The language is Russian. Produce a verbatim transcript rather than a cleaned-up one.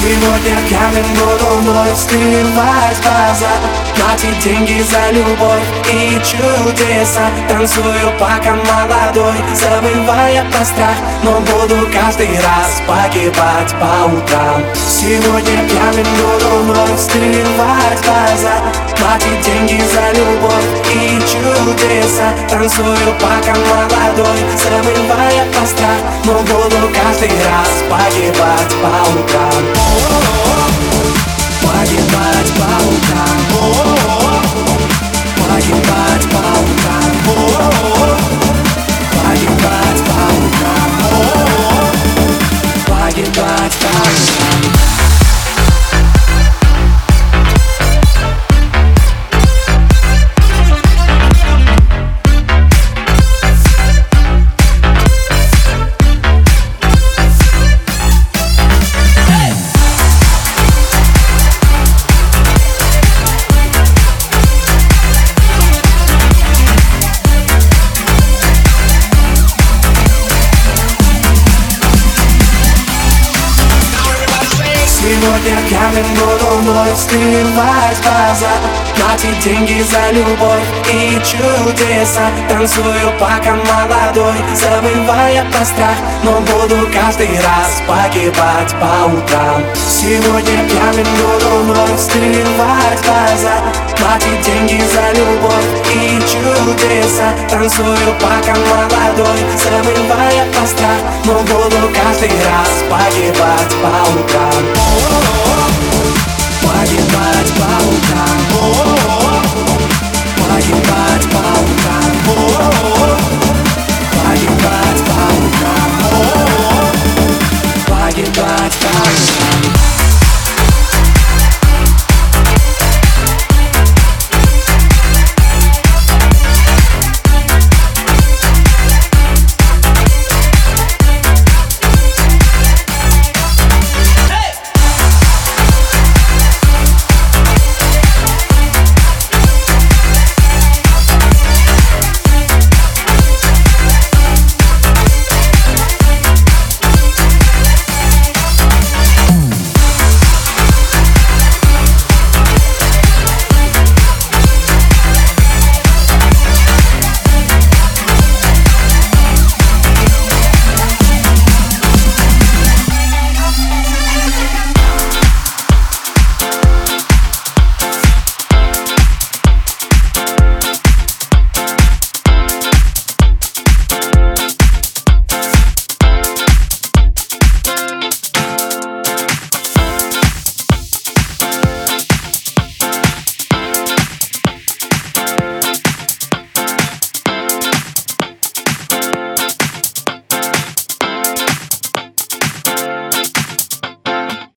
Сегодня пьяным буду вновь скрывать глаза, платить деньги за любовь и чудеса. Танцую пока молодой, забывая про страх, но буду каждый раз погибать по утрам. Сегодня пьяным буду вновь скрывать глаза, платить деньги за любовь и чудеса. Танцую пока молодой, забывая про страх, но буду каждый раз погибать по утрам. Погибать по утрам. Погибать по утрам. Погибать по утрам. Погибать по утрам. Сегодня пьяным буду вновь скрывать глаза, платить деньги за любовь и чудеса. Танцую пока молодой, забывая про страх, но буду каждый раз погибать по утрам. Сегодня пьяным буду вновь скрывать глаза, платить деньги за любовь и чудеса. Танцую пока молодой, забывая про страх, но буду каждый раз погибать по